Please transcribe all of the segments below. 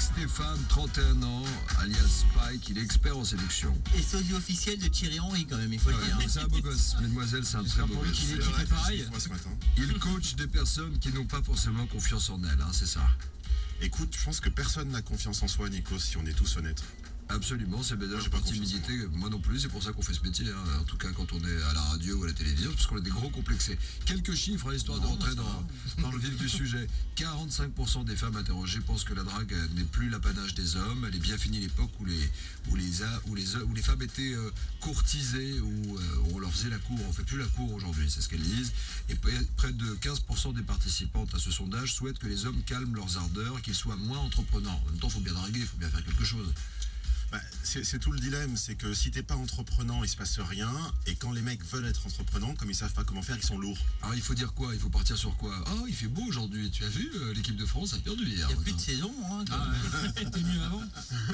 Stéphane, 31 ans, alias Spike, il est expert en séduction. Et sosie officiel de Thierry Henry quand même, il faut le dire. C'est un beau gosse, mesdemoiselle, c'est un très beau gosse. Il est pareil. Il coach des personnes qui n'ont pas forcément confiance en elles, c'est ça. Écoute, je pense que personne n'a confiance en soi, Nico, si on est tous honnêtes. Absolument, c'est d'ailleurs j'ai pas par confiance en timidité, moi non plus, c'est pour ça qu'on fait ce métier, en tout cas quand on est à la radio ou à la télévision, parce qu'on est des gros complexés. Quelques chiffres, histoire de rentrer dans le vif du sujet. 45% des femmes interrogées pensent que la drague n'est plus l'apanage des hommes, elle est bien finie l'époque où les femmes étaient courtisées, où on leur faisait la cour, on ne fait plus la cour aujourd'hui, c'est ce qu'elles disent. Et près de 15% des participantes à ce sondage souhaitent que les hommes calment leurs ardeurs, qu'ils soient moins entreprenants. En même temps, il faut bien draguer, il faut bien faire quelque chose. C'est tout le dilemme, c'est que si t'es pas entreprenant, il se passe rien, et quand les mecs veulent être entreprenants, comme ils savent pas comment faire, ils sont lourds. Alors il faut dire quoi? Il faut partir sur quoi? Oh, il fait beau aujourd'hui, tu as vu, l'équipe de France a perdu hier. Il n'y a plus de saison, C'était mieux avant.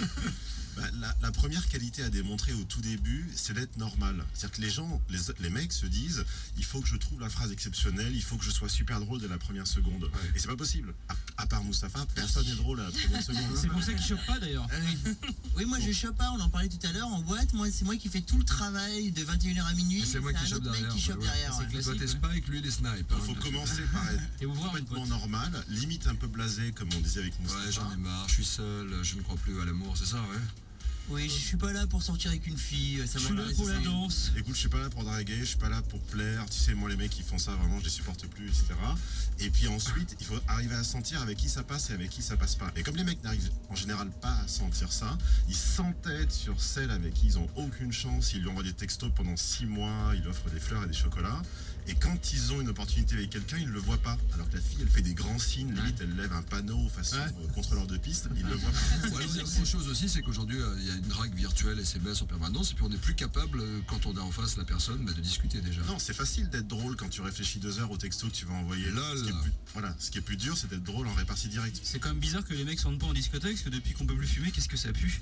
La première qualité à démontrer au tout début, c'est d'être normal. C'est-à-dire que les gens, les mecs se disent, il faut que je trouve la phrase exceptionnelle, il faut que je sois super drôle dès la première seconde. Ouais. Et c'est pas possible. À part Mustapha, personne n'est drôle à la première seconde. C'est pour ça qu'il chope pas d'ailleurs. Oui, moi je chope pas, on en parlait tout à l'heure en boîte, c'est moi qui fais tout le travail de 21h à minuit. C'est moi qui chope derrière. Toi t'es Spike, lui les snipe. Il faut commencer par être complètement normal, limite un peu blasé comme on disait avec Mustapha. Ouais, j'en ai marre, je suis seul, je ne crois plus à l'amour, c'est ça, ouais. Oui, je suis pas là pour sortir avec une fille. Je suis là pour la danse. Écoute, je suis pas là pour draguer, je suis pas là pour plaire. Tu sais, moi, les mecs qui font ça, vraiment, je les supporte plus, etc. Et puis ensuite, il faut arriver à sentir avec qui ça passe et avec qui ça passe pas. Et comme les mecs n'arrivent en général pas à sentir ça, ils s'entêtent sur celles avec qui ils ont aucune chance. Ils lui envoient des textos pendant 6 mois, ils lui offrent des fleurs et des chocolats. Et quand ils ont une opportunité avec quelqu'un, ils ne le voient pas. Alors que la fille, elle fait des grands signes, limite, elle lève un panneau façon contrôleur de piste, ils ne le voient pas. Ouais, il y a autre chose aussi, c'est qu'aujourd'hui, il y a une drague virtuelle SMS en permanence, et puis on n'est plus capable, quand on est en face la personne, de discuter déjà. Non, c'est facile d'être drôle quand tu réfléchis 2 heures au texto que tu vas envoyer. Lol. Ce qui est plus dur, c'est d'être drôle en répartie directe. C'est quand même bizarre que les mecs sortent pas en discothèque, parce que depuis qu'on peut plus fumer, qu'est-ce que ça pue?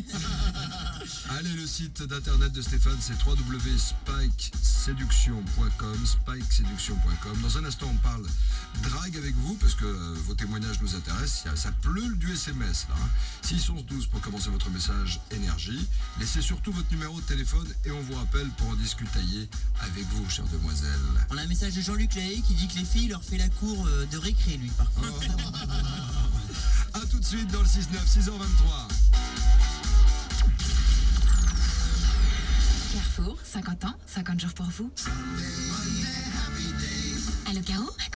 Allez, le site d'internet de Stéphane, c'est www.spikeseduction.com. Dans un instant, on parle drague avec vous, parce que vos témoignages nous intéressent. Ça pleut du SMS, là. 611-12 pour commencer votre message énergie. Laissez surtout votre numéro de téléphone et on vous rappelle pour en discutailler avec vous, chère demoiselle. On a un message de Jean-Luc Lahaye qui dit que les filles leur fait la cour de récré, lui, par contre. A tout de suite dans le 6-9, 6h23. Carrefour, 50 ans, 50 jours pour vous. Allô, Caro?